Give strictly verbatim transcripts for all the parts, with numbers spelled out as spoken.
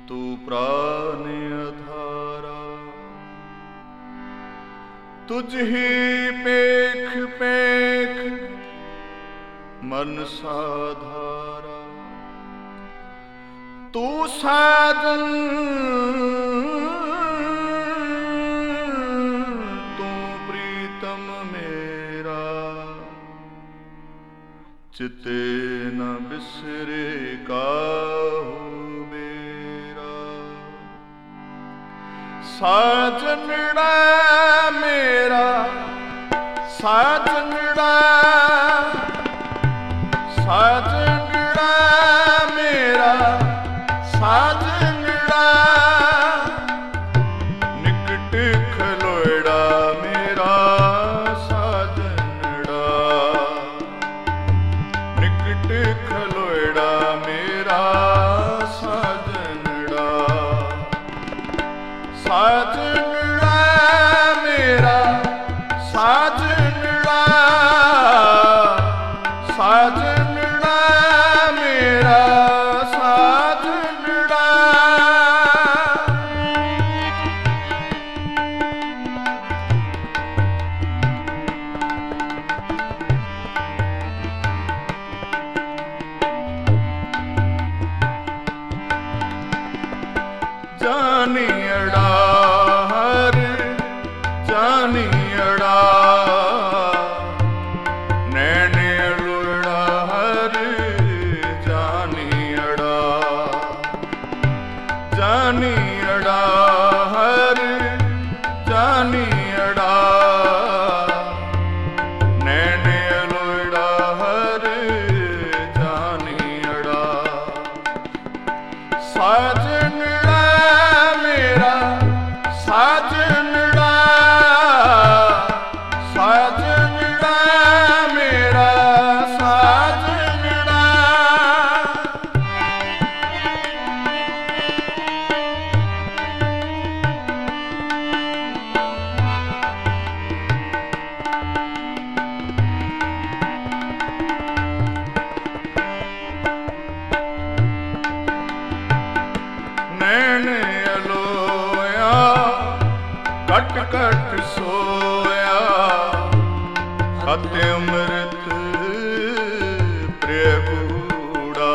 तू प्राण अधारा, तुझ ही पेख पेख मन साधारा। तू साजन तू प्रीतम मेरा, चिते न बिसरे काहू मेरा। साजनड़ा मेरा साजनड़ा, साजनड़ा मेरा साजनड़ा, निकट खलोड़ा मेरा साजनड़ा, निकट खलोड़ा मेरा साजनड़ा। साजनड़ा मेरा साजनड़ा, साजनड़ा मेरा साजनड़ा। जानियड़ा हर जानियड़ा, नैने लुड़ा हर जानियड़ा। जानियड़ा हर जानियड़ा, नैने लुड़ा हर जानियड़ा। साजनड़ा मेरा साजनड़ा, साजनड़ा मेरा साजनड़ा। नैने अलोया कट कट सोया, अति अमृत प्रिय गूढ़ा।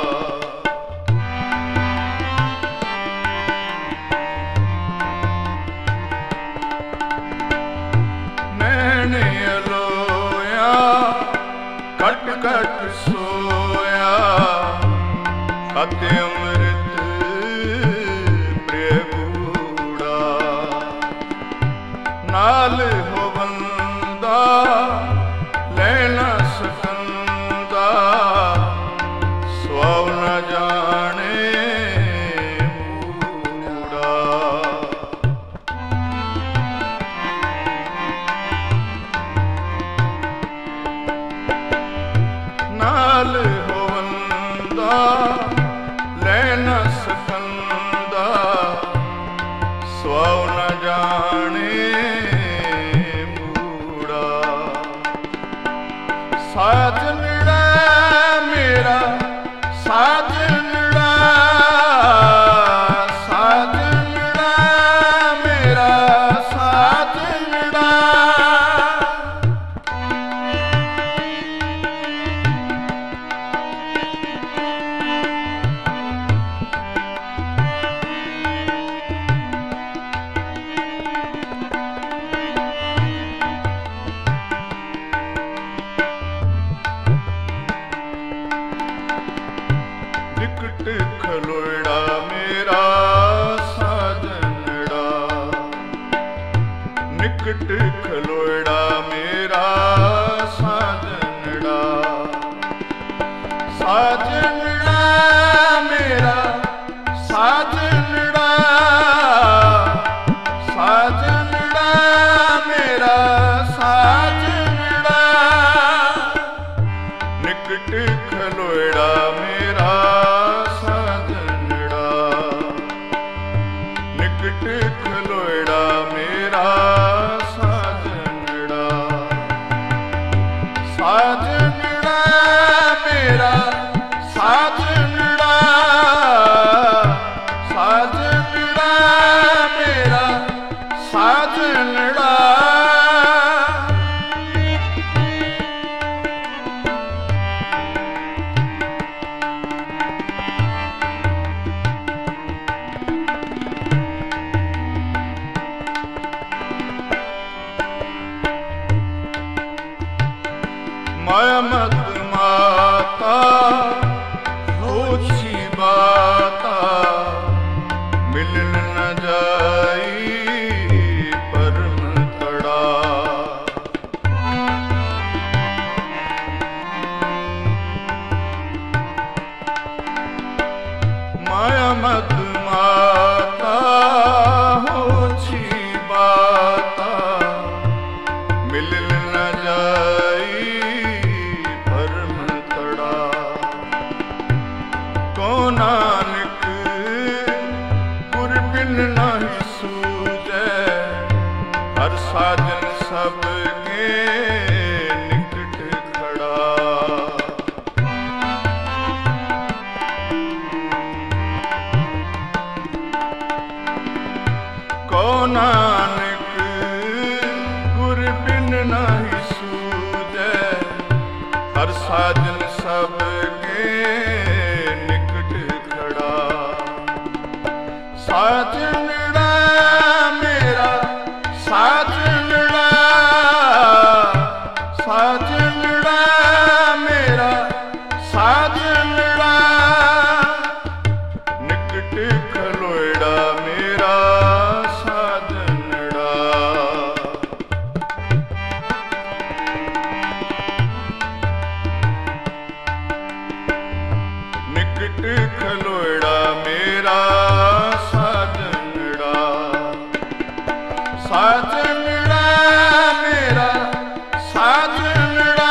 नैने अलोया कट कट सोया, अति अमृत प्रिय गूढ़ा। नाल हो बंदा लेना सकंदा, स्वव न जाने मूढ़ा। नाल हो बंदा लेना सकंदा, स्वव न जाने मूढ़ा। साजनड़ा मेरा साजनड़ा, साजनड़ा मेरा साजनड़ा। निकट खलोड़ा मेरा साजनड़ा, निकट खलोड़ा मेरा साजनड़ा। साजनड़ा मेरा साजनड़ा, साजनड़ा मेरा साजनड़ा, निकट खलोड़ा मेरा साजनड़ा, निकट खलोड़ा मेरा साजनड़ा। माया मत माता होछी बाता मिलन न जाई भरम तड़ा को नानक गुर बिन नहीं सूझे हर साजन सबके निकट खड़ा को नानक गुर बिन नहीं सूझे हर साजन सबके निकट खड़ा साजनड़ा मेरा साजनड़ा साजनड़ा मेरा साजनड़ा निकट खलोड़ा मेरा साजनड़ा निकट खलोड़ा मेरा साजनड़ा साजनड़ा मेरा साजनड़ा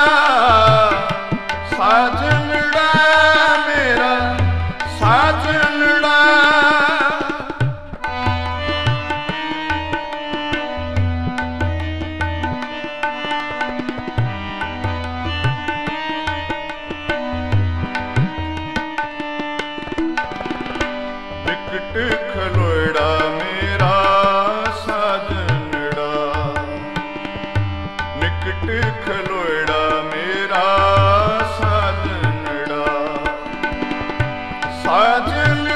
साजनड़ा मेरा साजनड़ा निकट खलोड़ा मेरा साजनड़ा निकट खलोड़ा मेरा साजनड़ा साजन